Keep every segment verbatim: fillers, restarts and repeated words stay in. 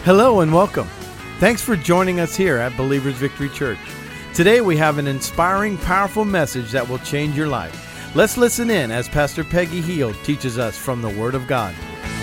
Hello and welcome. Thanks for joining us here at Believers Victory Church. Today we have an inspiring, powerful message that will change your life. Let's listen in as Pastor Peggy Heald teaches us from the Word of God.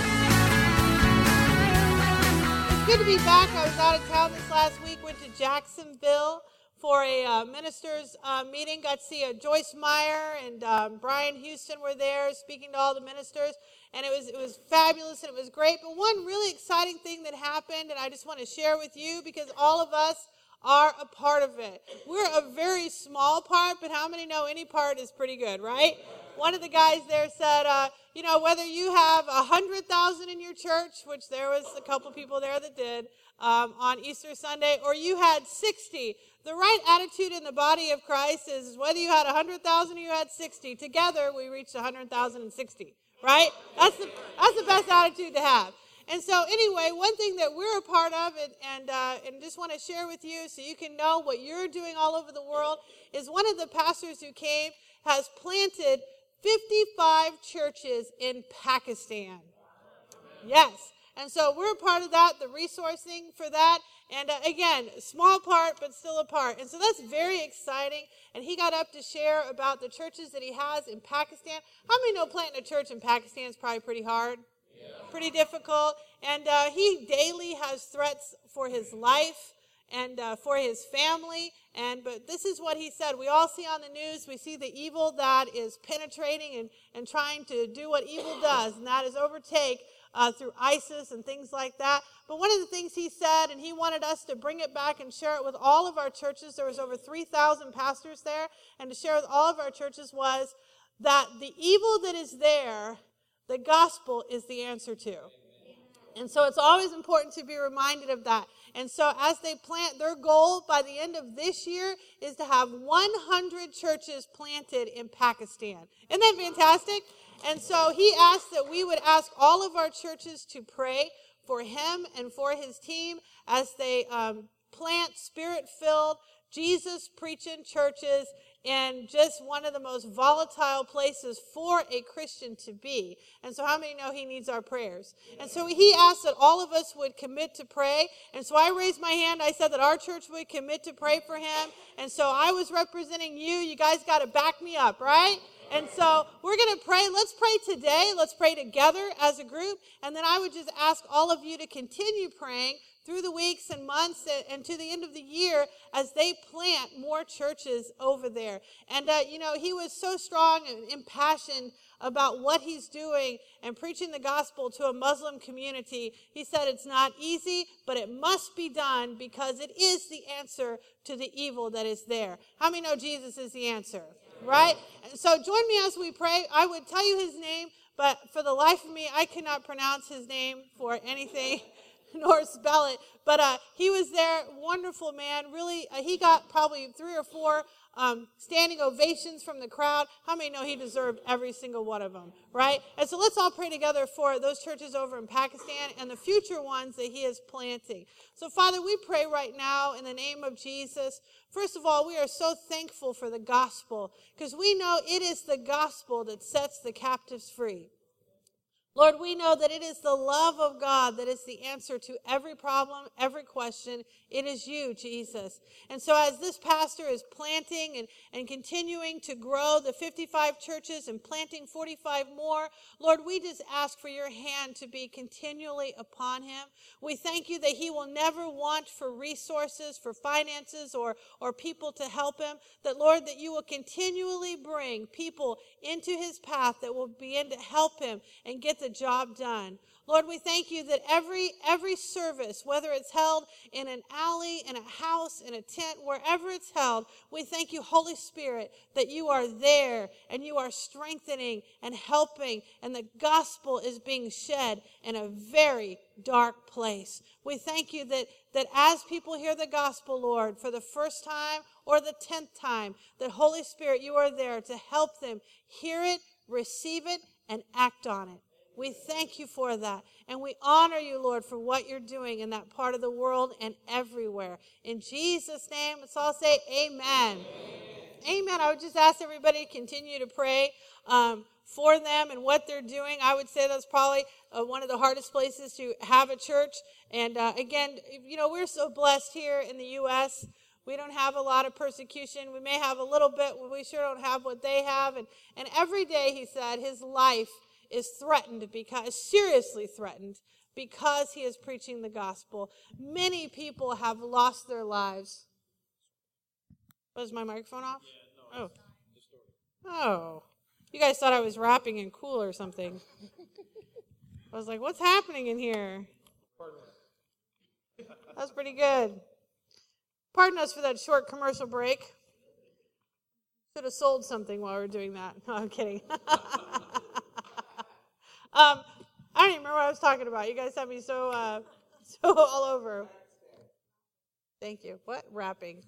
It's good to be back. I was out of town this last week, went to Jacksonville for a uh, ministers uh, meeting. Got to see uh, Joyce Meyer and um, Brian Houston were there speaking to all the ministers. And it was it was fabulous and it was great. But one really exciting thing that happened, and I just want to share with you because all of us are a part of it. We're a very small part, but how many know any part is pretty good, right? One of the guys there said, uh, you know, whether you have one hundred thousand in your church, which there was a couple people there that did um, on Easter Sunday, or you had sixty, the right attitude in the body of Christ is whether you had one hundred thousand or you had sixty, together we reached one hundred thousand sixty. Right? That's the that's the best attitude to have. And so anyway, one thing that we're a part of and and, uh, and just want to share with you so you can know what you're doing all over the world is one of the pastors who came has planted fifty-five churches in Pakistan. Yes. And so we're a part of that, the resourcing for that. And uh, again, small part, but still a part. And so that's very exciting. And he got up to share about the churches that he has in Pakistan. How many know planting a church in Pakistan is probably pretty hard? Yeah. Pretty difficult. And uh, he daily has threats for his life and uh, for his family. And but this is what he said. We all see on the news, we see the evil that is penetrating and, and trying to do what evil does, and that is overtake Uh, through ISIS and things like that. But one of the things he said, and he wanted us to bring it back and share it with all of our churches, there was over three thousand pastors there, and to share with all of our churches was that the evil that is there, the gospel is the answer to. And so it's always important to be reminded of that. And so as they plant, their goal by the end of this year is to have one hundred churches planted in Pakistan. Isn't that fantastic? And so he asked that we would ask all of our churches to pray for him and for his team as they um, plant spirit-filled, Jesus-preaching churches in just one of the most volatile places for a Christian to be. And so how many know he needs our prayers? And so he asked that all of us would commit to pray. And so I raised my hand. I said that our church would commit to pray for him. And so I was representing you. You guys got to back me up, right? And so we're going to pray. Let's pray today. Let's pray together as a group. And then I would just ask all of you to continue praying through the weeks and months and to the end of the year as they plant more churches over there. And, uh, you know, he was so strong and impassioned about what he's doing and preaching the gospel to a Muslim community. He said it's not easy, but it must be done because it is the answer to the evil that is there. How many know Jesus is the answer? Right? And so join me as we pray. I would tell you his name, but for the life of me, I cannot pronounce his name for anything nor spell it. But uh, he was there, wonderful man. Really, uh, he got probably three or four um, standing ovations from the crowd. How many know he deserved every single one of them, right? And so let's all pray together for those churches over in Pakistan and the future ones that he is planting. So, Father, we pray right now in the name of Jesus. First of all, we are so thankful for the gospel because we know it is the gospel that sets the captives free. Lord, we know that it is the love of God that is the answer to every problem, every question. It is you, Jesus. And so as this pastor is planting and, and continuing to grow the fifty-five churches and planting forty-five more, Lord, we just ask for your hand to be continually upon him. We thank you that he will never want for resources, for finances, or, or people to help him. That, Lord, that you will continually bring people into his path that will begin to help him and get the job done. Lord, we thank you that every every service, whether it's held in an alley, in a house, in a tent, wherever it's held, we thank you, Holy Spirit, that you are there and you are strengthening and helping, and the gospel is being shed in a very dark place. We thank you that, that as people hear the gospel, Lord, for the first time or the tenth time, that Holy Spirit, you are there to help them hear it, receive it, and act on it. We thank you for that. And we honor you, Lord, for what you're doing in that part of the world and everywhere. In Jesus' name, let's all say amen. Amen. Amen. I would just ask everybody to continue to pray um, for them and what they're doing. I would say that's probably uh, one of the hardest places to have a church. And uh, again, you know, we're so blessed here in the U S We don't have a lot of persecution. We may have a little bit, but we sure don't have what they have. And, and every day, he said, his life is threatened, because seriously threatened, because he is preaching the gospel. Many people have lost their lives. Was my microphone off? Yeah, no, oh. Oh. You guys thought I was rapping and cool or something. I was like, what's happening in here? That's pretty good. Pardon us for that short commercial break. Should have sold something while we were doing that. No, I'm kidding. um, I don't even remember what I was talking about. You guys have me so uh, so all over. Thank you. What? Rapping.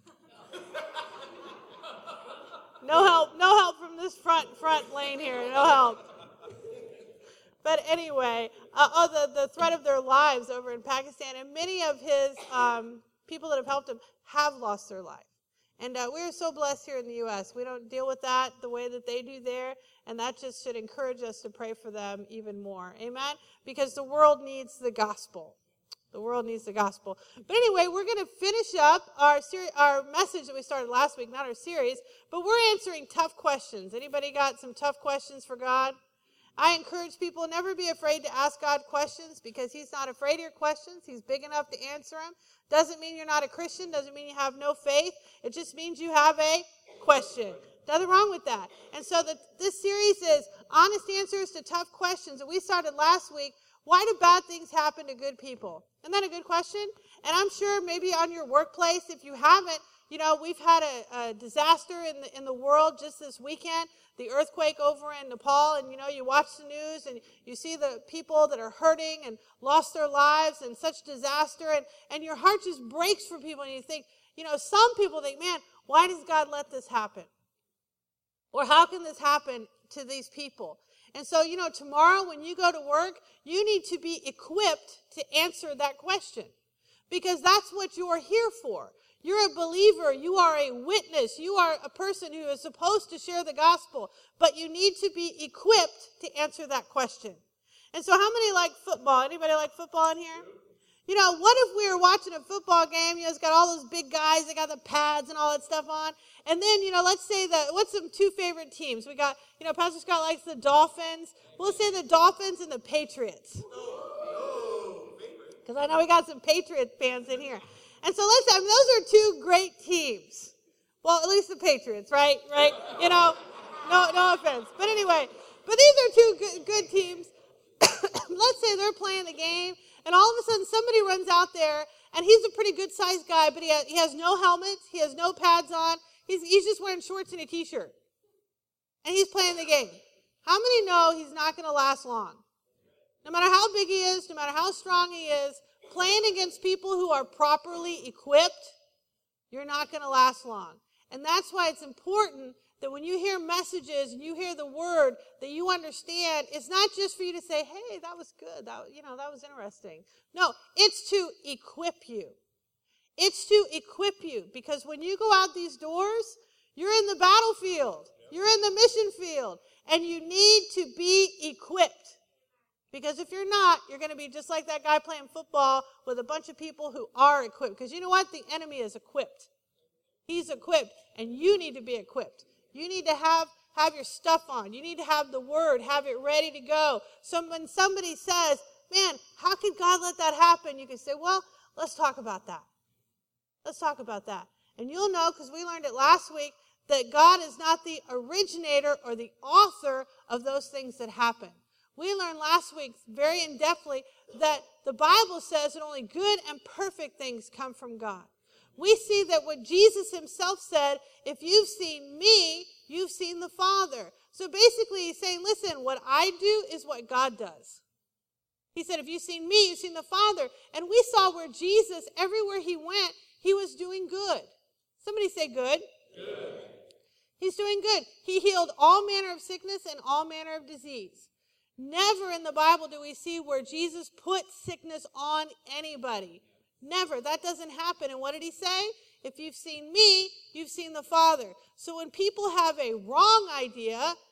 No help. No help from this front front lane here. No help. But anyway, uh, oh, the, the threat of their lives over in Pakistan, and many of his um, people that have helped him have lost their life. And uh, we are so blessed here in the U S We don't deal with that the way that they do there, and that just should encourage us to pray for them even more. Amen? Because the world needs the gospel. The world needs the gospel. But anyway, we're going to finish up our seri- our message that we started last week, not our series, but we're answering tough questions. Anybody got some tough questions for God? I encourage people, never be afraid to ask God questions, because he's not afraid of your questions. He's big enough to answer them. Doesn't mean you're not a Christian. Doesn't mean you have no faith. It just means you have a question. Nothing wrong with that. And so the, this series is honest answers to tough questions. And we started last week, why do bad things happen to good people? Isn't that a good question? And I'm sure maybe on your workplace, if you haven't, you know, we've had a, a disaster in the, in the world just this weekend, the earthquake over in Nepal, and, you know, you watch the news and you see the people that are hurting and lost their lives and such disaster, and, and your heart just breaks for people, and you think, you know, some people think, man, why does God let this happen? Or how can this happen to these people? And so, you know, tomorrow when you go to work, you need to be equipped to answer that question, because that's what you're here for. You're a believer. You are a witness. You are a person who is supposed to share the gospel, but you need to be equipped to answer that question. And so how many like football? Anybody like football in here? You know, what if we were watching a football game, you know, it's got all those big guys, they got the pads and all that stuff on, and then, you know, let's say that, what's some two favorite teams? We got, you know, Pastor Scott likes the Dolphins. We'll say the Dolphins and the Patriots. Because I know we got some Patriot fans in here. And so let's say, I mean, those are two great teams. Well, at least the Patriots, right? Right? You know, no, no offense. But anyway, but these are two good, good teams. Let's say they're playing the game, and all of a sudden somebody runs out there, and he's a pretty good-sized guy, but he has, he has no helmet, he has no pads on, he's, he's just wearing shorts and a T-shirt. And he's playing the game. How many know he's not going to last long? No matter how big he is, no matter how strong he is, playing against people who are properly equipped, you're not going to last long. And that's why it's important that when you hear messages and you hear the word, that you understand it's not just for you to say, hey, that was good, that, you know, that was interesting. No, it's to equip you. It's to equip you, because when you go out these doors, you're in the battlefield. You're in the mission field, and you need to be equipped. Because if you're not, you're going to be just like that guy playing football with a bunch of people who are equipped. Because you know what? The enemy is equipped. He's equipped, and you need to be equipped. You need to have, have your stuff on. You need to have the word, have it ready to go. So when somebody says, man, how could God let that happen? You can say, well, let's talk about that. Let's talk about that. And you'll know, because we learned it last week, that God is not the originator or the author of those things that happen. We learned last week very in-depthly that the Bible says that only good and perfect things come from God. We see that what Jesus himself said, if you've seen me, you've seen the Father. So basically he's saying, listen, what I do is what God does. He said, if you've seen me, you've seen the Father. And we saw where Jesus, everywhere he went, he was doing good. Somebody say good. Good. He's doing good. He healed all manner of sickness and all manner of disease. Never in the Bible do we see where Jesus put sickness on anybody. Never. That doesn't happen. And what did he say? If you've seen me, you've seen the Father. So when people have a wrong idea,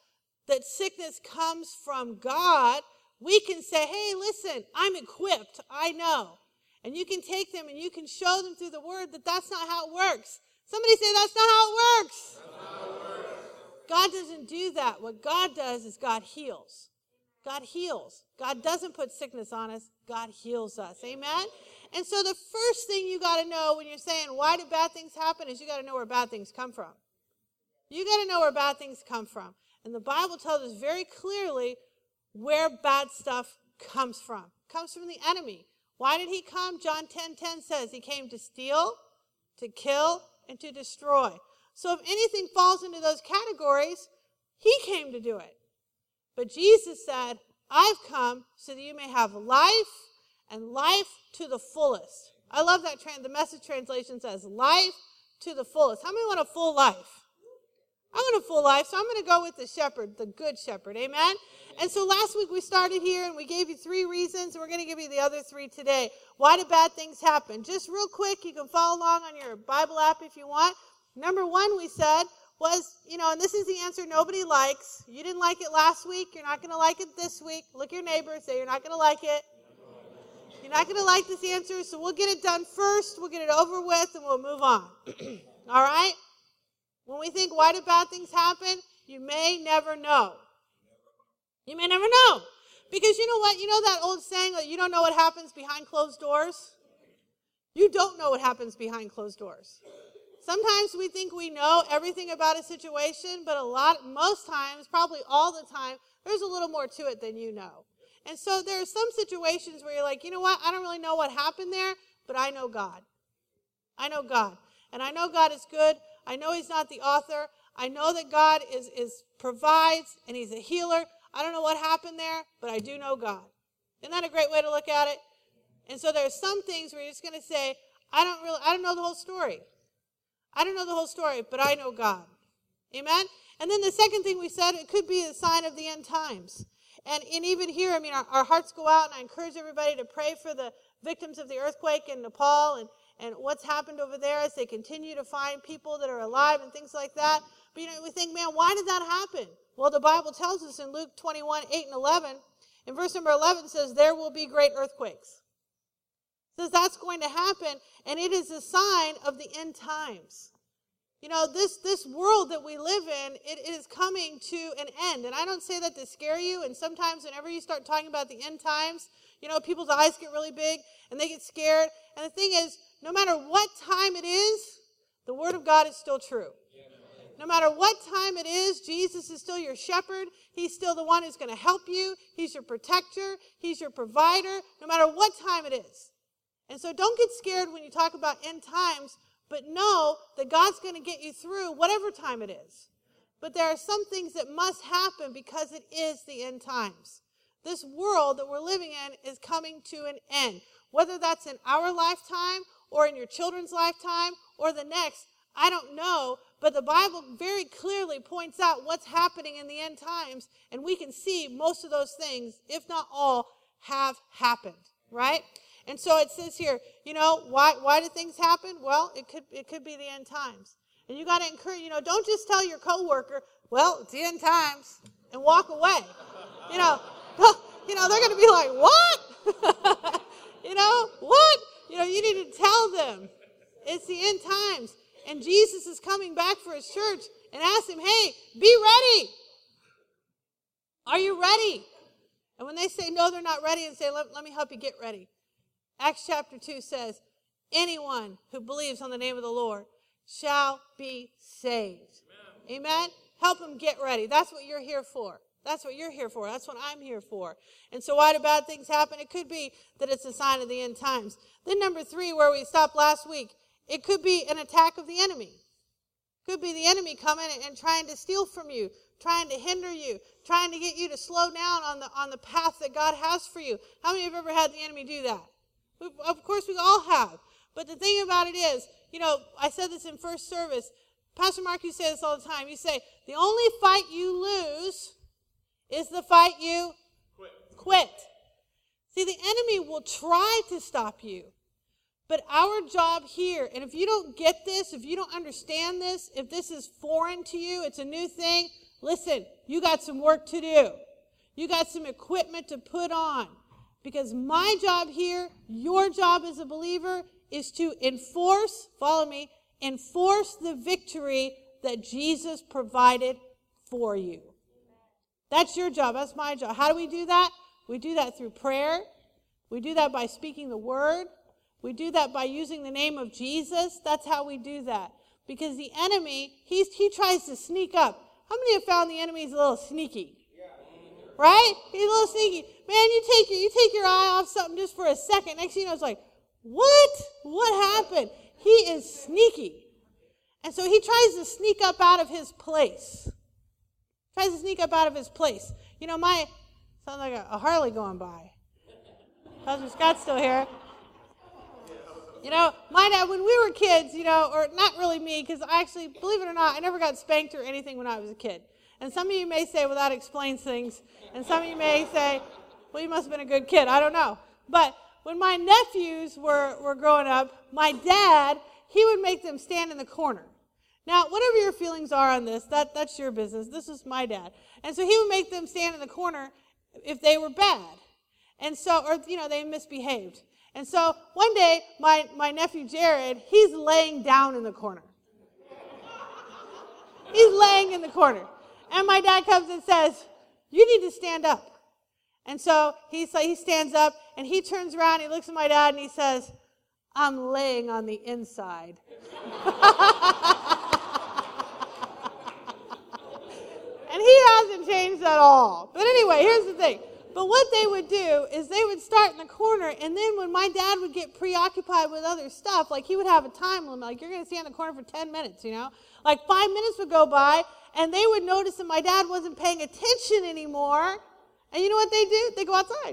that sickness comes from God, we can say, hey, listen, I'm equipped. I know. And you can take them and you can show them through the word that that's not how it works. Somebody say that's not how it works. That's not how it works. God doesn't do that. What God does is God heals. God heals. God doesn't put sickness on us. God heals us. Amen? And so the first thing you got to know when you're saying, why do bad things happen, is you got to know where bad things come from. You got to know where bad things come from. And the Bible tells us very clearly where bad stuff comes from. It comes from the enemy. Why did he come? John ten ten says he came to steal, to kill, and to destroy. So if anything falls into those categories, he came to do it. But Jesus said, I've come so that you may have life and life to the fullest. I love that. Trans- the Message translation says life to the fullest. How many want a full life? I want a full life, so I'm going to go with the shepherd, the good shepherd. Amen? And so last week we started here and we gave you three reasons, and we're going to give you the other three today. Why do bad things happen? Just real quick, you can follow along on your Bible app if you want. Number one, we said, was, you know, and this is the answer nobody likes. You didn't like it last week. You're not going to like it this week. Look your neighbor and say, you're not going to like it. You're not going to like this answer, so we'll get it done first. We'll get it over with, and we'll move on. All right? When we think, why do bad things happen? You may never know. You may never know. Because you know what? You know that old saying that you don't know what happens behind closed doors? You don't know what happens behind closed doors. Sometimes we think we know everything about a situation, but a lot, most times, probably all the time, there's a little more to it than you know. And so there are some situations where you're like, you know what? I don't really know what happened there, but I know God. I know God. And I know God is good. I know he's not the author. I know that God is, is provides and he's a healer. I don't know what happened there, but I do know God. Isn't that a great way to look at it? And so there are some things where you're just going to say, I don't really, I don't know the whole story. I don't know the whole story, but I know God. Amen? And then the second thing we said, it could be a sign of the end times. And, and even here, I mean, our, our hearts go out, and I encourage everybody to pray for the victims of the earthquake in Nepal and, and what's happened over there as they continue to find people that are alive and things like that. But, you know, we think, man, why did that happen? Well, the Bible tells us in Luke twenty-one, eight and eleven, in verse number eleven says, there will be great earthquakes. It says that's going to happen, and it is a sign of the end times. You know, this, this world that we live in, it is coming to an end. And I don't say that to scare you. And sometimes whenever you start talking about the end times, you know, people's eyes get really big and they get scared. And the thing is, no matter what time it is, the Word of God is still true. No matter what time it is, Jesus is still your shepherd. He's still the one who's going to help you. He's your protector. He's your provider, no matter what time it is. And so don't get scared when you talk about end times, but know that God's going to get you through whatever time it is. But there are some things that must happen because it is the end times. This world that we're living in is coming to an end. Whether that's in our lifetime or in your children's lifetime or the next, I don't know. But the Bible very clearly points out what's happening in the end times. And we can see most of those things, if not all, have happened. Right? And so it says here, you know, why why do things happen? Well, it could it could be the end times. And you got to encourage, you know, don't just tell your coworker, well, it's the end times, and walk away. You know, you know, they're going to be like, what? You know, what? You know, you need to tell them it's the end times. And Jesus is coming back for his church, and ask him, hey, be ready. Are you ready? And when they say no, they're not ready, and say, let, let me help you get ready. Acts chapter two says, anyone who believes on the name of the Lord shall be saved. Amen. Amen? Help them get ready. That's what you're here for. That's what you're here for. That's what I'm here for. And so why do bad things happen? It could be that it's a sign of the end times. Then number three, where we stopped last week, it could be an attack of the enemy. It could be the enemy coming and trying to steal from you, trying to hinder you, trying to get you to slow down on the, on the path that God has for you. How many have ever had the enemy do that? Of course, we all have. But the thing about it is, you know, I said this in first service. Pastor Mark, you say this all the time. You say, the only fight you lose is the fight you quit. quit. See, the enemy will try to stop you. But our job here, and if you don't get this, if you don't understand this, if this is foreign to you, it's a new thing, listen, you got some work to do. You got some equipment to put on. Because my job here, your job as a believer, is to enforce, follow me, enforce the victory that Jesus provided for you. That's your job. That's my job. How do we do that? We do that through prayer. We do that by speaking the word. We do that by using the name of Jesus. That's how we do that. Because the enemy, he's, he tries to sneak up. How many have found the enemy is a little sneaky? Right? He's a little sneaky. Man, you take your, you take your eye off something just for a second. Next thing you know, it's like, what? What happened? He is sneaky. And so he tries to sneak up out of his place. Tries to sneak up out of his place. You know, my, sounds like a, a Harley going by. Husband Scott's still here. You know, my dad, when we were kids, you know, or not really me, because I actually, believe it or not, I never got spanked or anything when I was a kid. And some of you may say, well, that explains things. And some of you may say, well, you must have been a good kid. I don't know. But when my nephews were, were growing up, my dad, he would make them stand in the corner. Now, whatever your feelings are on this, that, that's your business. This is my dad. And so he would make them stand in the corner if they were bad. And so, or, you know, they misbehaved. And so one day, my, my nephew Jared, he's laying down in the corner. He's laying in the corner. And my dad comes and says, you need to stand up. And so he, so he stands up, and he turns around, he looks at my dad, and he says, I'm laying on the inside. And he hasn't changed at all. But anyway, here's the thing. But what they would do is they would start in the corner, and then when my dad would get preoccupied with other stuff, like he would have a time limit, like you're going to stand in the corner for ten minutes, you know? Like five minutes would go by, and they would notice that my dad wasn't paying attention anymore. And you know what they do? They go outside.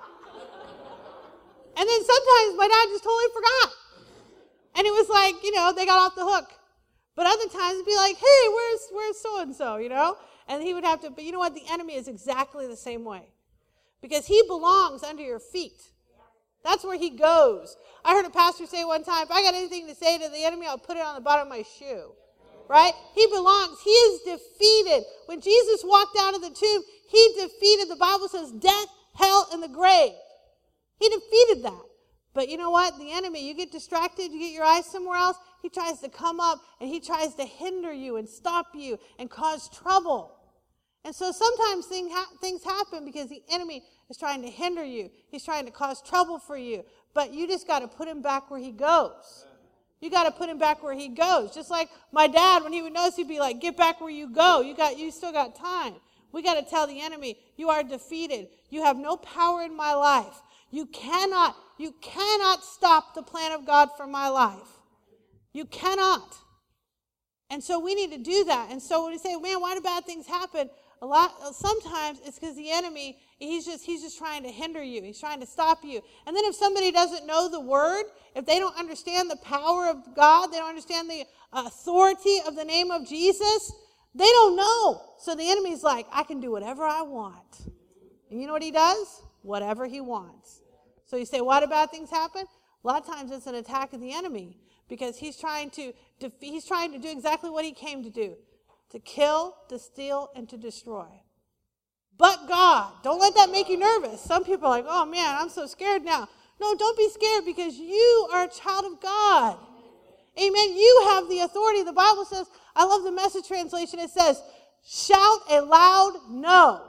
And then sometimes my dad just totally forgot. And it was like, you know, they got off the hook. But other times it'd be like, hey, where's where's so-and-so, you know? And he would have to, but you know what? The enemy is exactly the same way. Because he belongs under your feet. That's where he goes. I heard a pastor say one time, if I got anything to say to the enemy, I'll put it on the bottom of my shoe. Right? He belongs. He is defeated. When Jesus walked out of the tomb, he defeated, the Bible says, death, hell, and the grave. He defeated that. But you know what? The enemy, you get distracted, you get your eyes somewhere else, he tries to come up and he tries to hinder you and stop you and cause trouble. And so sometimes thing ha- things happen because the enemy is trying to hinder you. He's trying to cause trouble for you. But you just got to put him back where he goes. You got to put him back where he goes. Just like my dad, when he would notice, he'd be like, get back where you go. You got, you still got time. We got to tell the enemy, you are defeated. You have no power in my life. You cannot, you cannot stop the plan of God for my life. You cannot. And so we need to do that. And so when we say, man, why do bad things happen? A lot, sometimes it's because the enemy, he's just, he's just trying to hinder you. He's trying to stop you. And then if somebody doesn't know the word, if they don't understand the power of God, they don't understand the authority of the name of Jesus, they don't know. So the enemy's like, I can do whatever I want. And you know what he does? Whatever he wants. So you say, why do bad things happen? A lot of times it's an attack of the enemy because he's trying to def- he's trying to do exactly what he came to do. To kill, to steal, and to destroy. But God, don't let that make you nervous. Some people are like, oh man, I'm so scared now. No, don't be scared because you are a child of God. Amen. You have the authority. The Bible says, I love the Message translation. It says, shout a loud no.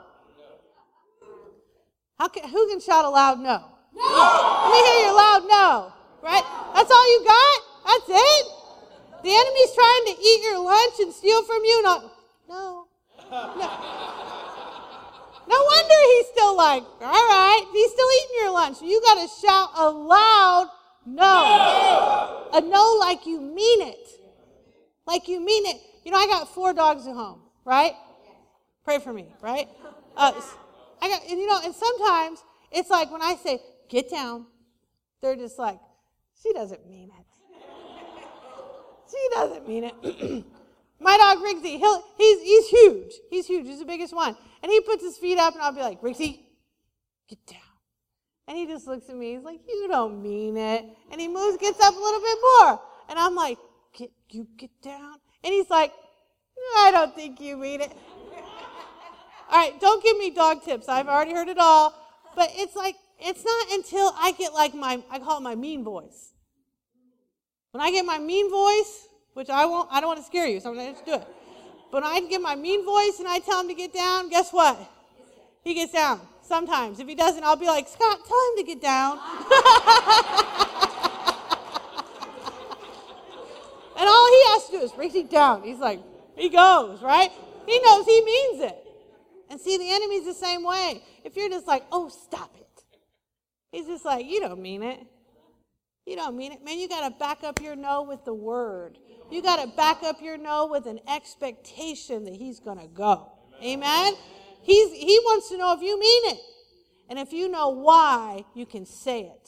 How can, who can shout a loud no? No. Let me hear your loud no. Right? That's all you got? That's it? The enemy's trying to eat your lunch and steal from you. No. No. No. No wonder he's still like, all right, he's still eating your lunch. You got to shout a loud no. no. A no like you mean it. Like you mean it. You know, I got four dogs at home, right? Pray for me, right? Uh, I got, and you know, and sometimes it's like when I say, get down, they're just like, she doesn't mean it. She doesn't mean it. My dog, Rigsy, he'll, he's, he's huge. He's huge. He's the biggest one. And he puts his feet up, and I'll be like, Rigsy, get down. And he just looks at me. He's like, you don't mean it. And he moves, gets up a little bit more. And I'm like, get, you get down. And he's like, I don't think you mean it. All right, don't give me dog tips. I've already heard it all. But it's like, it's not until I get like my, I call it my mean voice. When I get my mean voice, which I won't, I don't want to scare you, so I'm going to do it. But when I get my mean voice and I tell him to get down, guess what? He gets down. Sometimes. If he doesn't, I'll be like, Scott, tell him to get down. And all he has to do is bring it down. He's like, he goes, right? He knows he means it. And see, the enemy's the same way. If you're just like, oh, stop it. He's just like, you don't mean it. You don't mean it. Man, you got to back up your no with the word. You got to back up your no with an expectation that he's going to go. Amen? He's, he wants to know if you mean it. And if you know why, you can say it.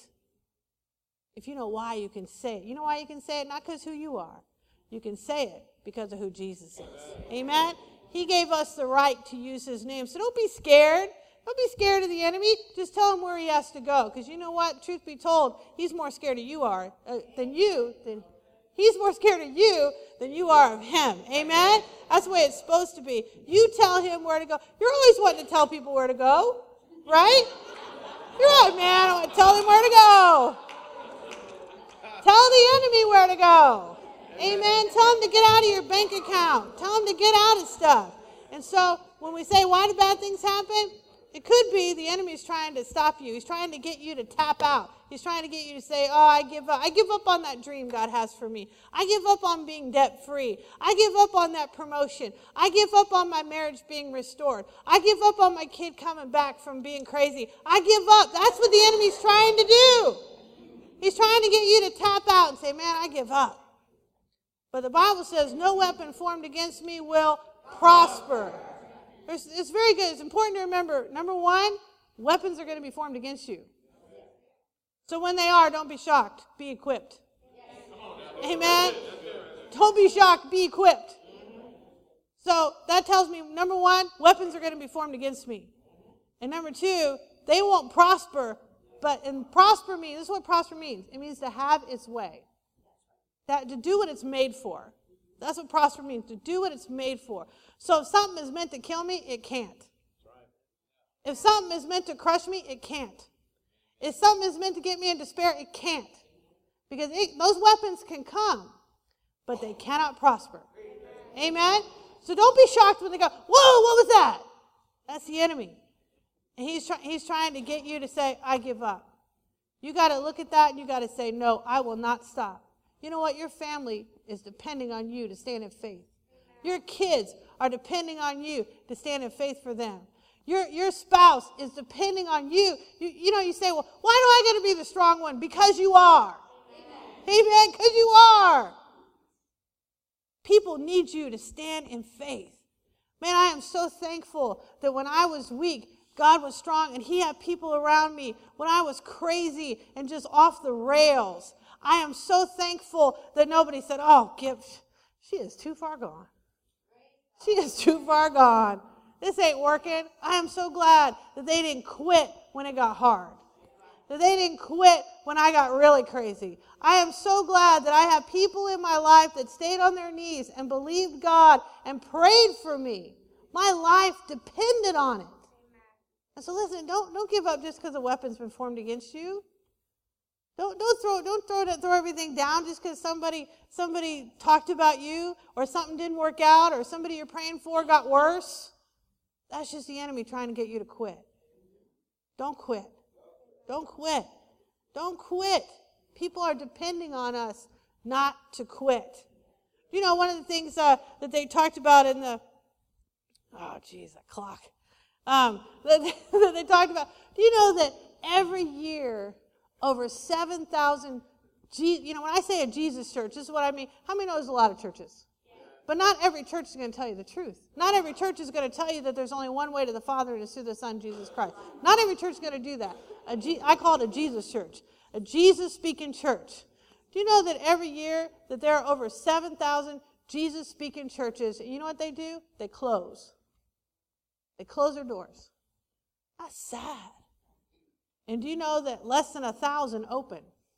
If you know why, you can say it. You know why you can say it? Not because who you are. You can say it because of who Jesus is. Amen? He gave us the right to use his name. So don't be scared. Don't be scared of the enemy. Just tell him where he has to go. Because you know what? Truth be told, he's more scared of you are uh, than you. Than, he's more scared of you than you are of him. Amen? That's the way it's supposed to be. You tell him where to go. You're always wanting to tell people where to go. Right? You're right, man. I want to tell them where to go. Tell the enemy where to go. Amen. Tell him to get out of your bank account. Tell him to get out of stuff. And so when we say, why do bad things happen? It could be the enemy is trying to stop you. He's trying to get you to tap out. He's trying to get you to say, oh, I give up. I give up on that dream God has for me. I give up on being debt-free. I give up on that promotion. I give up on my marriage being restored. I give up on my kid coming back from being crazy. I give up. That's what the enemy's trying to do. He's trying to get you to tap out and say, man, I give up. But the Bible says, no weapon formed against me will prosper. It's, it's very good. It's important to remember, number one, weapons are going to be formed against you. So when they are, don't be shocked. Be equipped. Amen? Don't be shocked. Be equipped. So that tells me, number one, weapons are going to be formed against me. And number two, they won't prosper. But and prosper means, this is what prosper means. It means to have its way. That, to do what it's made for. That's what prosper means, to do what it's made for. So if something is meant to kill me, it can't. If something is meant to crush me, it can't. If something is meant to get me in despair, it can't. Because it, those weapons can come, but they cannot prosper. Amen? So don't be shocked when they go, whoa, what was that? That's the enemy. And he's, try, he's trying to get you to say, I give up. You got to look at that and you got to say, no, I will not stop. You know what? Your family is depending on you to stand in faith. Your kids are depending on you to stand in faith for them. Your, your spouse is depending on you. you. You know, you say, well, why do I got to be the strong one? Because you are. Amen. Because you are. People need you to stand in faith. Man, I am so thankful that when I was weak, God was strong and he had people around me. When I was crazy and just off the rails, I am so thankful that nobody said, oh, Gibbs, she is too far gone. She is too far gone. This ain't working. I am so glad that they didn't quit when it got hard. That they didn't quit when I got really crazy. I am so glad that I have people in my life that stayed on their knees and believed God and prayed for me. My life depended on it. And so listen, don't, don't give up just because a weapon's been formed against you. Don't don't throw don't throw throw everything down just because somebody somebody talked about you or something didn't work out or somebody you're praying for got worse. That's just the enemy trying to get you to quit. Don't quit. Don't quit. Don't quit. People are depending on us not to quit. You know, one of the things uh, that they talked about in the oh geez, that clock. Um, that, that they talked about. Do you know that every year over seven thousand, you know, when I say a Jesus church, this is what I mean. How many know there's a lot of churches? But not every church is going to tell you the truth. Not every church is going to tell you that there's only one way to the Father and it's through the Son, Jesus Christ. Not every church is going to do that. A G, I call it a Jesus church, a Jesus-speaking church. Do you know that every year that there are over seven thousand Jesus-speaking churches, and you know what they do? They close. They close their doors. That's sad. And do you know that less than a thousand open?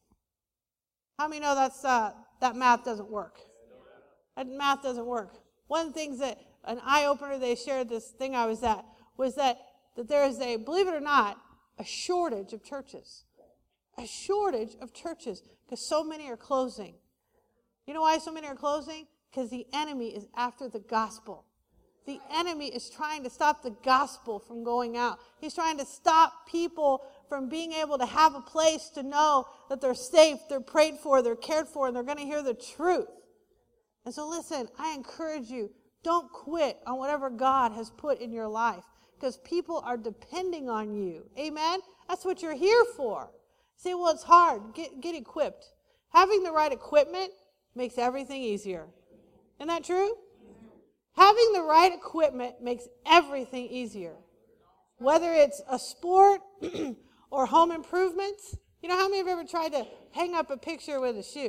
How many know that's uh, that math doesn't work? That math doesn't work. One of the things that, an eye-opener, they shared this thing I was at. was that, that there is a, believe it or not, a shortage of churches. A shortage of churches because so many are closing. You know why so many are closing? Because the enemy is after the gospel. The enemy is trying to stop the gospel from going out. He's trying to stop people from being able to have a place to know that they're safe, they're prayed for, they're cared for, and they're going to hear the truth. And so listen, I encourage you, don't quit on whatever God has put in your life because people are depending on you. Amen? That's what you're here for. Say, well, it's hard. Get, get equipped. Having the right equipment makes everything easier. Isn't that true? Having the right equipment makes everything easier. Whether it's a sport or home improvements. You know how many of you have ever tried to hang up a picture with a shoe?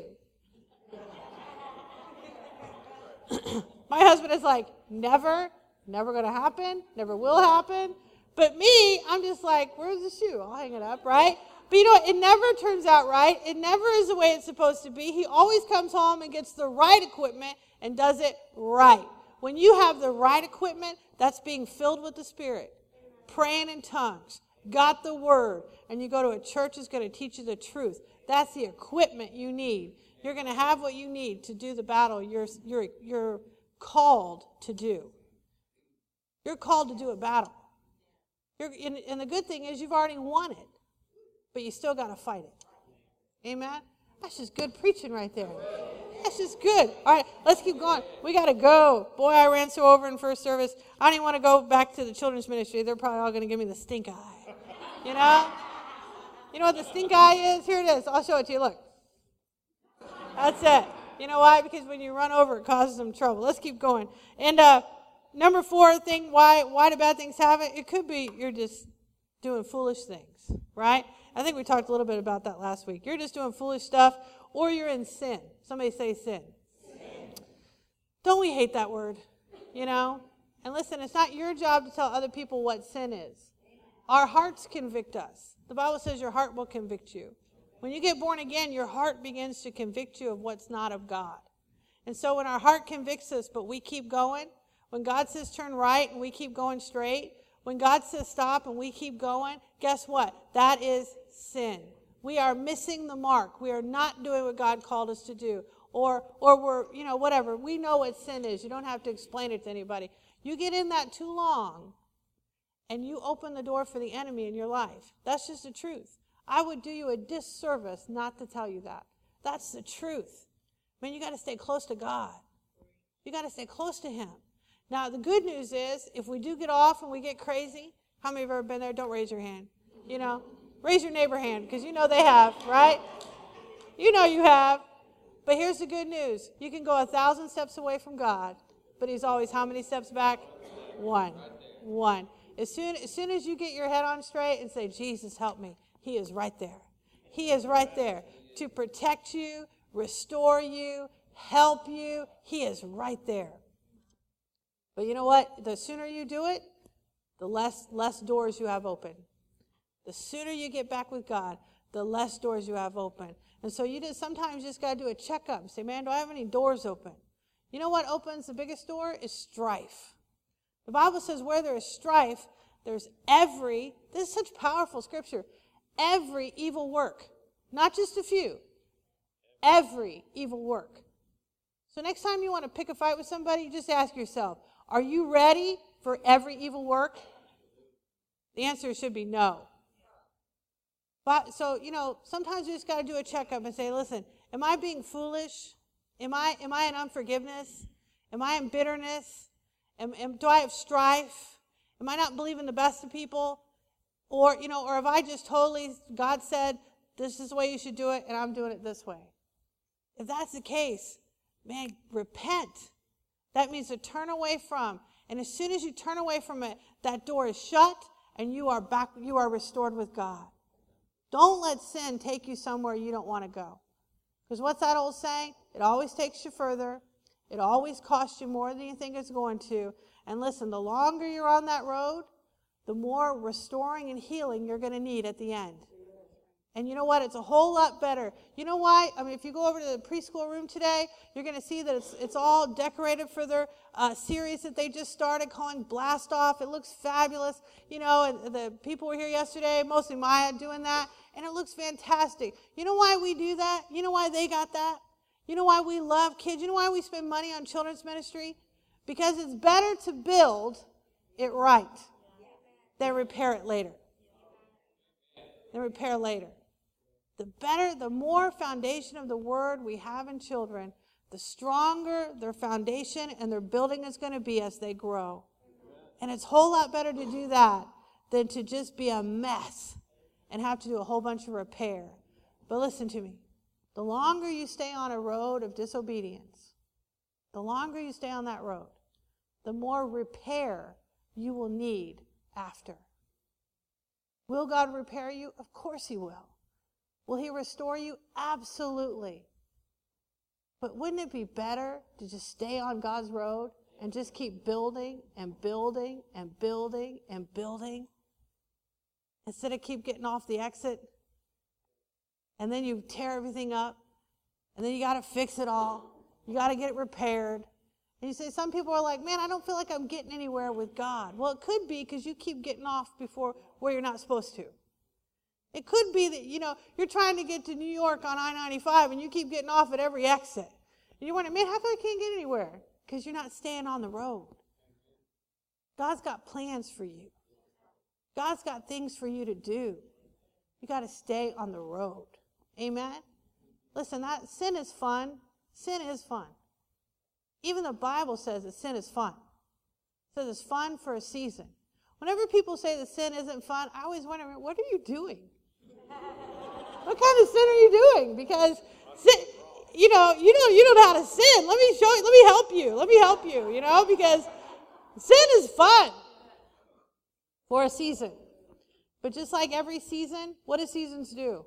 My husband is like, never, never going to happen, never will happen. But me, I'm just like, where's the shoe? I'll hang it up, right? But you know what? It never turns out right. It never is the way it's supposed to be. He always comes home and gets the right equipment and does it right. When you have the right equipment, that's being filled with the Spirit, praying in tongues, got the Word, and you go to a church that's going to teach you the truth. That's the equipment you need. You're going to have what you need to do the battle you're, you're, you're called to do. You're called to do a battle. You're, and, and the good thing is you've already won it, but you still got to fight it. Amen? That's just good preaching right there. That's just good. All right, let's keep going. We got to go. Boy, I ran so over in first service. I don't even want to go back to the children's ministry. They're probably all going to give me the stink eye. You know? You know what the stink eye is? Here it is. I'll show it to you. Look. That's it. You know why? Because when you run over, it causes them trouble. Let's keep going. And uh, number four thing, why why do bad things happen? It could be you're just doing foolish things, right? I think we talked a little bit about that last week. You're just doing foolish stuff, or you're in sin. Somebody say sin. Sin. Don't we hate that word? You know? And listen, it's not your job to tell other people what sin is. Our hearts convict us. The Bible says your heart will convict you. When you get born again, your heart begins to convict you of what's not of God. And so when our heart convicts us, but we keep going, when God says turn right and we keep going straight, when God says stop and we keep going, guess what? That is sin. We are missing the mark. We are not doing what God called us to do. Or or we're, you know, whatever. We know what sin is. You don't have to explain it to anybody. You get in that too long, and you open the door for the enemy in your life. That's just the truth. I would do you a disservice not to tell you that. That's the truth. I mean, you got to stay close to God. You got to stay close to Him. Now, the good news is, if we do get off and we get crazy, how many have ever been there? Don't raise your hand. You know, raise your neighbor hand, because you know they have, right? You know you have. But here's the good news. You can go a thousand steps away from God, but He's always how many steps back? One. One. As soon, as soon as you get your head on straight and say, Jesus, help me, He is right there. He is right there to protect you, restore you, help you. He is right there. But you know what? The sooner you do it, the less, less doors you have open. The sooner you get back with God, the less doors you have open. And so you just sometimes just got to do a checkup and say, man, do I have any doors open? You know what opens the biggest door? Is strife. The Bible says where there is strife, there's every, this is such powerful scripture, every evil work. Not just a few. Every evil work. So next time you want to pick a fight with somebody, just ask yourself, are you ready for every evil work? The answer should be no. But so, you know, sometimes you just got to do a checkup and say, listen, am I being foolish? Am I am I in unforgiveness? Am I in bitterness? Am, am, do I have strife? Am I not believing the best of people? Or, you know, or have I just totally, God said, this is the way you should do it, and I'm doing it this way? If that's the case, man, repent. That means to turn away from. And as soon as you turn away from it, that door is shut, and you are back, you are restored with God. Don't let sin take you somewhere you don't want to go. Because what's that old saying? It always takes you further. It always costs you more than you think it's going to. And listen, the longer you're on that road, the more restoring and healing you're going to need at the end. And you know what? It's a whole lot better. You know why? I mean, if you go over to the preschool room today, you're going to see that it's it's all decorated for their uh, series that they just started calling Blast Off. It looks fabulous. You know, and the people were here yesterday, mostly Maya, doing that, and it looks fantastic. You know why we do that? You know why they got that? You know why we love kids? You know why we spend money on children's ministry? Because it's better to build it right than repair it later. Than repair later. The better, the more foundation of the word we have in children, the stronger their foundation and their building is going to be as they grow. And it's a whole lot better to do that than to just be a mess and have to do a whole bunch of repair. But listen to me. The longer you stay on a road of disobedience, the longer you stay on that road, the more repair you will need after. Will God repair you? Of course he will. Will he restore you? Absolutely. But wouldn't it be better to just stay on God's road and just keep building and building and building and building instead of keep getting off the exit and then you tear everything up and then you got to fix it all. You got to get it repaired. And you say, some people are like, man, I don't feel like I'm getting anywhere with God. Well, it could be because you keep getting off before where you're not supposed to. It could be that, you know, you're trying to get to New York on I ninety-five and you keep getting off at every exit. And you're wondering, man, how come I can't get anywhere? Because you're not staying on the road. God's got plans for you. God's got things for you to do. You got to stay on the road. Amen? Listen, that sin is fun. Sin is fun. Even the Bible says that sin is fun. It says it's fun for a season. Whenever people say that sin isn't fun, I always wonder, what are you doing? What kind of sin are you doing? Because sin, you know, you don't you don't know how to sin. Let me show you, let me help you. Let me help you, you know, because sin is fun for a season. But just like every season, what do seasons do?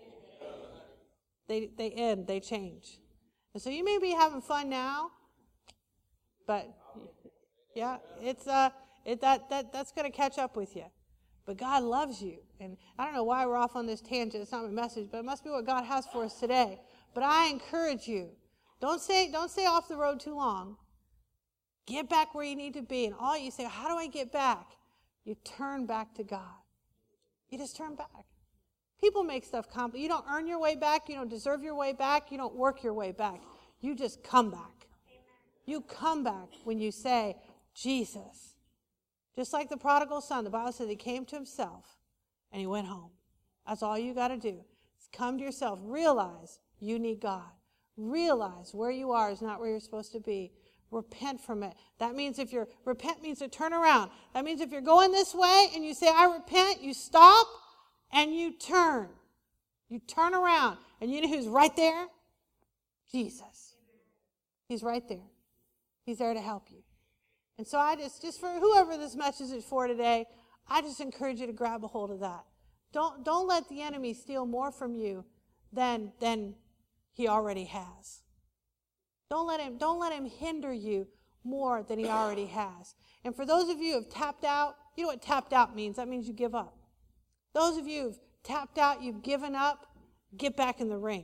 They they end, they change. And so you may be having fun now, but yeah, it's uh it that that that's going to catch up with you. But God loves you. And I don't know why we're off on this tangent. It's not my message, but it must be what God has for us today. But I encourage you, don't stay, don't stay off the road too long. Get back where you need to be. And all you say, how do I get back? You turn back to God. You just turn back. People make stuff complicated. You don't earn your way back. You don't deserve your way back. You don't work your way back. You just come back. You come back when you say, Jesus. Just like the prodigal son, the Bible says he came to himself and he went home. That's all you got to do. Is come to yourself. Realize you need God. Realize where you are is not where you're supposed to be. Repent from it. That means if you're, repent means to turn around. That means if you're going this way and you say, I repent, you stop and you turn. You turn around. And you know who's right there? Jesus. He's right there. He's there to help you. And so I just, just for whoever this message is for today, I just encourage you to grab a hold of that. Don't, don't let the enemy steal more from you than, than he already has. Don't let him, don't let him hinder you more than he already has. And for those of you who have tapped out, you know what tapped out means? That means you give up. Those of you who've tapped out, you've given up, get back in the ring.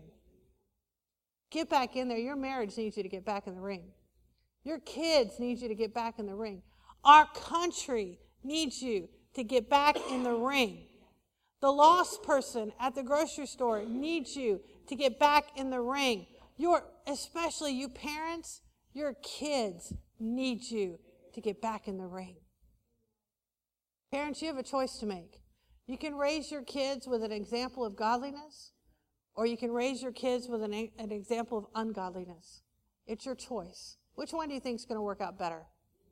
Get back in there. Your marriage needs you to get back in the ring. Your kids need you to get back in the ring. Our country needs you to get back in the ring. The lost person at the grocery store needs you to get back in the ring. Your, especially you parents, your kids need you to get back in the ring. Parents, you have a choice to make. You can raise your kids with an example of godliness, or you can raise your kids with an, an example of ungodliness. It's your choice. Which one do you think is going to work out better?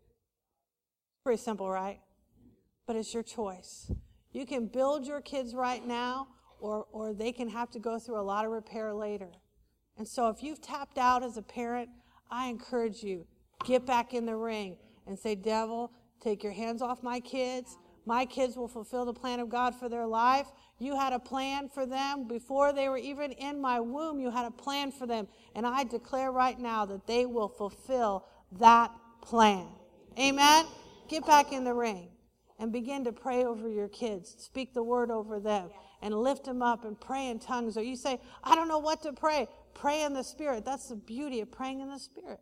Pretty simple, right? But it's your choice. You can build your kids right now, or, or they can have to go through a lot of repair later. And so if you've tapped out as a parent, I encourage you, get back in the ring and say, devil, take your hands off my kids. My kids will fulfill the plan of God for their life. You had a plan for them before they were even in my womb. You had a plan for them. And I declare right now that they will fulfill that plan. Amen? Get back in the ring and begin to pray over your kids. Speak the word over them and lift them up and pray in tongues. Or you say, I don't know what to pray. Pray in the Spirit. That's the beauty of praying in the Spirit.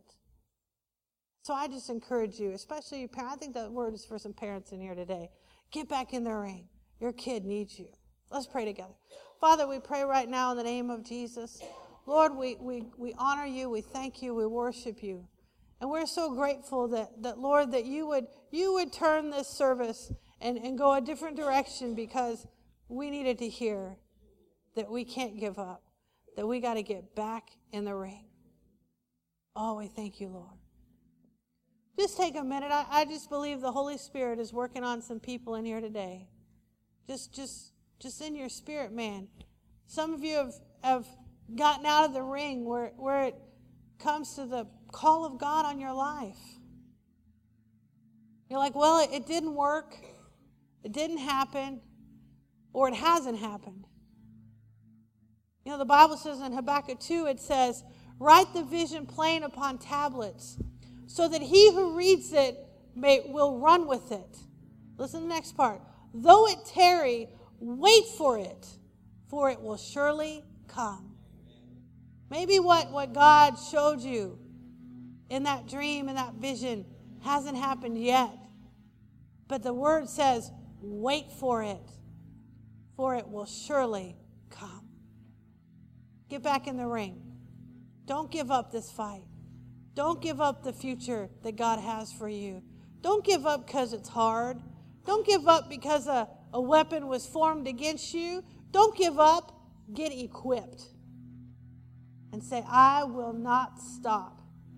So I just encourage you, especially your parents. I think that word is for some parents in here today. Get back in the ring. Your kid needs you. Let's pray together. Father, we pray right now in the name of Jesus. Lord, we, we, we honor you. We thank you. We worship you. And we're so grateful that, that Lord, that you would you would turn this service and, and go a different direction, because we needed to hear that we can't give up, that we got to get back in the ring. Oh, we thank you, Lord. Just take a minute. I, I just believe the Holy Spirit is working on some people in here today. Just just just in your spirit, man. Some of you have, have gotten out of the ring where, where it comes to the call of God on your life. You're like, well, it, it didn't work. It didn't happen. Or it hasn't happened. You know, the Bible says in Habakkuk two, it says, write the vision plain upon tablets, so that he who reads it may, will run with it. Listen to the next part. Though it tarry, wait for it, for it will surely come. Maybe what, what God showed you in that dream, in that vision, hasn't happened yet. But the word says, wait for it, for it will surely come. Get back in the ring. Don't give up this fight. Don't give up the future that God has for you. Don't give up because it's hard. Don't give up because a, a weapon was formed against you. Don't give up. Get equipped. And say, I will not stop.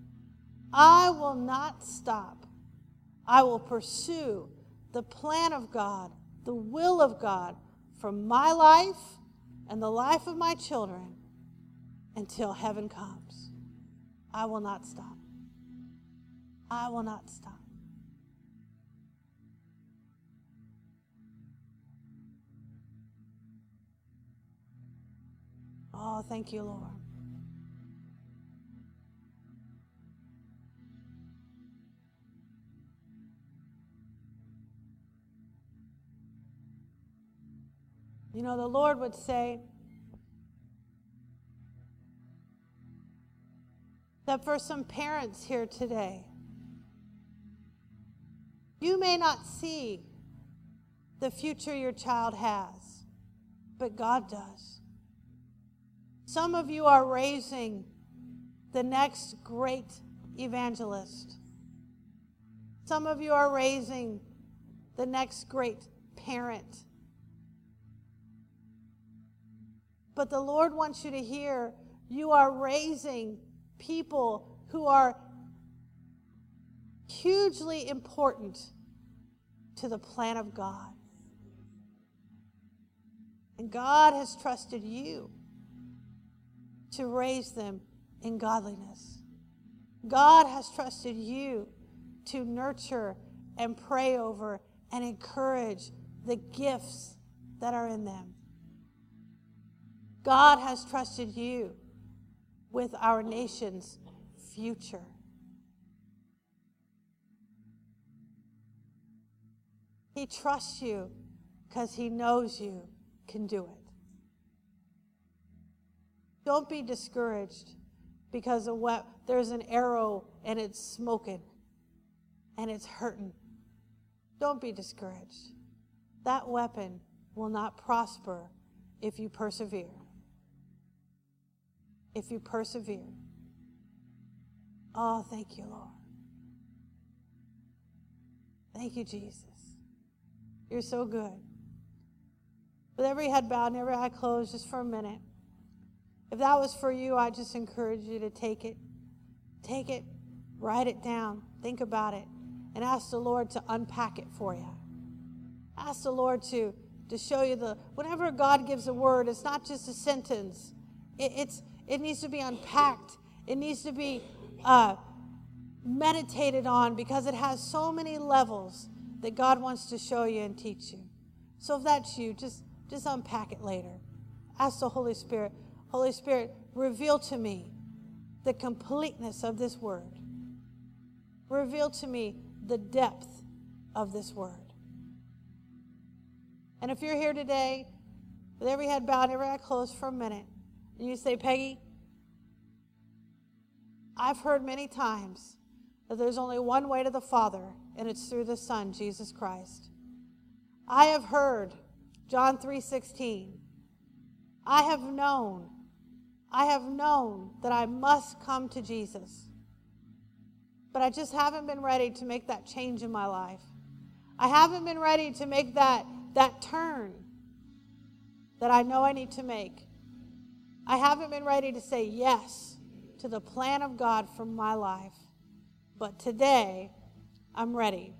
I will not stop. I will pursue the plan of God, the will of God for my life and the life of my children until heaven comes. I will not stop. I will not stop. Oh, thank you, Lord. You know, the Lord would say that for some parents here today, you may not see the future your child has, but God does. Some of you are raising the next great evangelist. Some of you are raising the next great parent. But the Lord wants you to hear, you are raising people who are hugely important to the plan of God. And God has trusted you to raise them in godliness. God has trusted you to nurture and pray over and encourage the gifts that are in them. God has trusted you with our nation's future. He trusts you because he knows you can do it. Don't be discouraged because of what, there's an arrow and it's smoking and it's hurting. Don't be discouraged. That weapon will not prosper if you persevere. If you persevere. Oh, thank you, Lord. Thank you, Jesus. You're so good. With every head bowed and every eye closed, just for a minute. If that was for you, I just encourage you to take it. Take it, write it down, think about it, and ask the Lord to unpack it for you. Ask the Lord to, to show you the, whenever God gives a word, it's not just a sentence. It, it's It needs to be unpacked. It needs to be uh, meditated on, because it has so many levels that God wants to show you and teach you. So if that's you, just, just unpack it later. Ask the Holy Spirit, Holy Spirit, reveal to me the completeness of this word. Reveal to me the depth of this word. And if you're here today, with every head bowed, every eye closed for a minute, and you say, Peggy, I've heard many times that there's only one way to the Father, and it's through the Son, Jesus Christ. I have heard John three sixteen. I have known, I have known that I must come to Jesus. But I just haven't been ready to make that change in my life. I haven't been ready to make that, that turn that I know I need to make. I haven't been ready to say yes to the plan of God for my life. But today, I'm ready.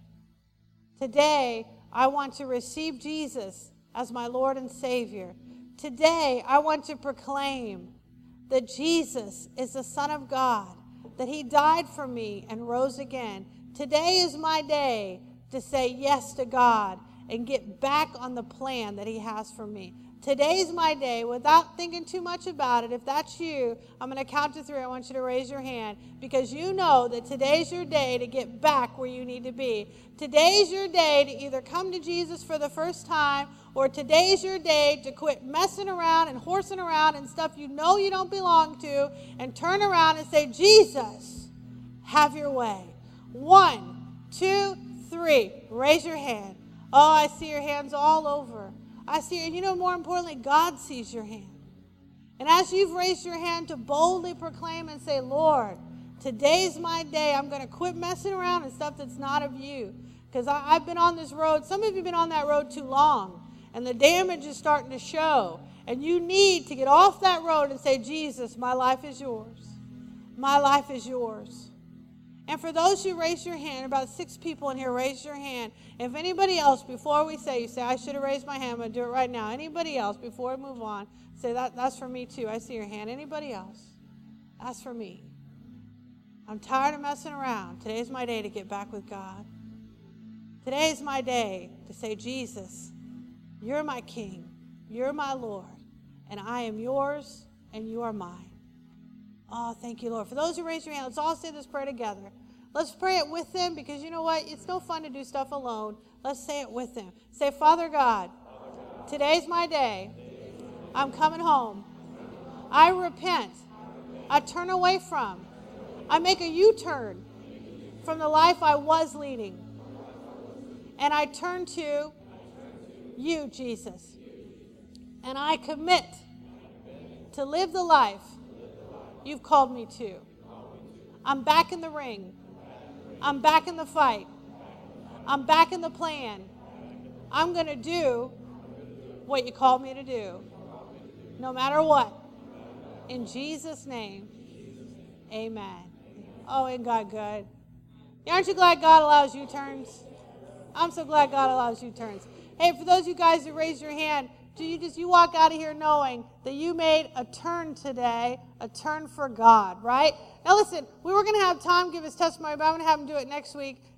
Today, I want to receive Jesus as my Lord and Savior. Today, I want to proclaim that Jesus is the Son of God, that He died for me and rose again. Today is my day to say yes to God and get back on the plan that He has for me. Today's my day, without thinking too much about it. If that's you, I'm going to count to three. I want you to raise your hand because you know that today's your day to get back where you need to be. Today's your day to either come to Jesus for the first time, or today's your day to quit messing around and horsing around and stuff you know you don't belong to, and turn around and say, Jesus, have your way. One, two, three. Raise your hand. Oh, I see your hands all over. I see, and you know, more importantly, God sees your hand. And as you've raised your hand to boldly proclaim and say, Lord, today's my day. I'm going to quit messing around and stuff that's not of you. Because I've been on this road. Some of you have been on that road too long. And the damage is starting to show. And you need to get off that road and say, Jesus, my life is yours. My life is yours. And for those who raise your hand, about six people in here, raise your hand. If anybody else, before we say, you say, I should have raised my hand, I'm going to do it right now. Anybody else, before we move on, say, that, that's for me too. I see your hand. Anybody else? That's for me. I'm tired of messing around. Today's my day to get back with God. Today's my day to say, Jesus, you're my King. You're my Lord. And I am yours and you are mine. Oh, thank you, Lord. For those who raise your hand, let's all say this prayer together. Let's pray it with them because you know what? It's no fun to do stuff alone. Let's say it with them. Say, Father God, today's my day. I'm coming home. I repent. I turn away from. I make a U-turn from the life I was leading. And I turn to you, Jesus. And I commit to live the life you've called me to. I'm back in the ring. I'm back in the fight. I'm back in the plan. I'm going to do what you called me to do, no matter what. In Jesus' name, amen. Oh, ain't God good? Aren't you glad God allows U-turns? I'm so glad God allows U-turns. Hey, for those of you guys that raised your hand, do you just, you walk out of here knowing that you made a turn today, a turn for God, right? Now listen, we were going to have Tom give his testimony, but I'm going to have him do it next week